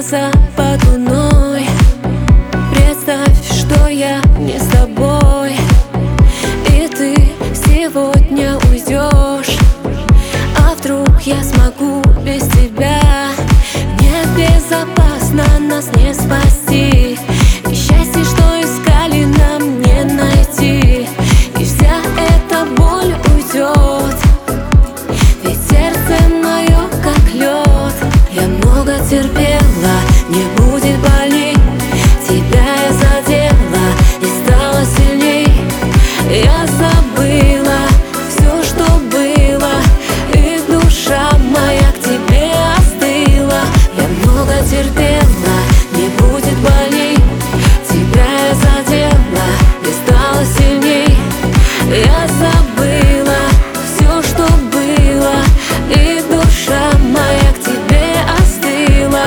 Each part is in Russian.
глаза под луной. Представь, что я не с тобой, и ты сегодня уйдешь. А вдруг я смогу без тебя? Небезопасно нас не спасти, и счастье, что искали, нам не найти. И вся эта боль уйдет, ведь сердце мое как лед. Я много терпела, не будет болеть. Тебя я задела и стала сильней. Я забыла все, что было, и душа моя к тебе остыла. Я много терпела, не будет болеть. Тебя я задела и стала сильней. Я забыла все, что было, и душа моя к тебе остыла.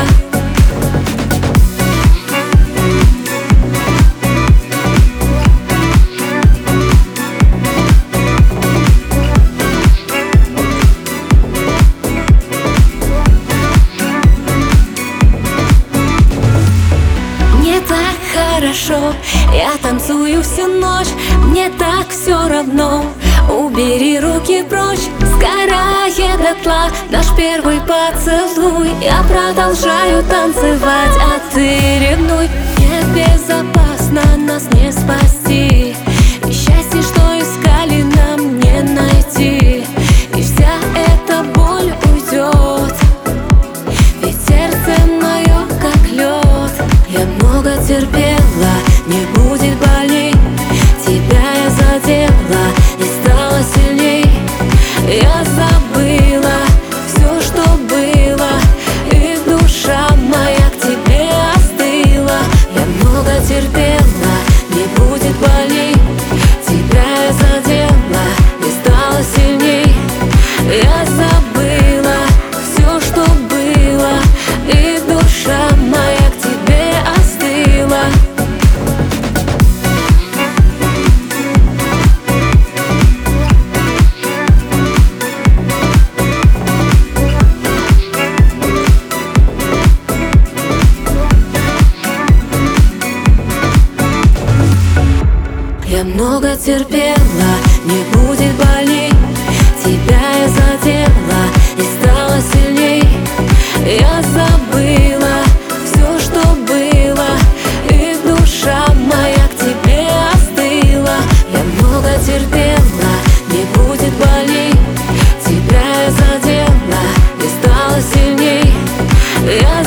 Мне так хорошо, я танцую всю ночь. Мне так все равно, убери руки прочь. Сгорая дотла наш первый поцелуй. Я продолжаю танцевать, а ты ревнуй. Небезопасно нас не спасти, и счастье, что искали, нам не найти. И вся эта боль уйдет, ведь сердце мое как лед. Я много терпела, не будет болеть. Тебя я задела и стала сильней. Я забыла все, что было, и душа моя к тебе остыла. Я много терпела, не будет болеть. Тебя я задела и стала сильней. Я забыла все, что было, и душа моя к тебе остыла. Я много терпела, не будет болеть. Тебя я задела и стала сильней. Я забыла все, что было, и душа моя к тебе остыла. Я много терпела, не будет болеть. Тебя я задела и стала сильней. Я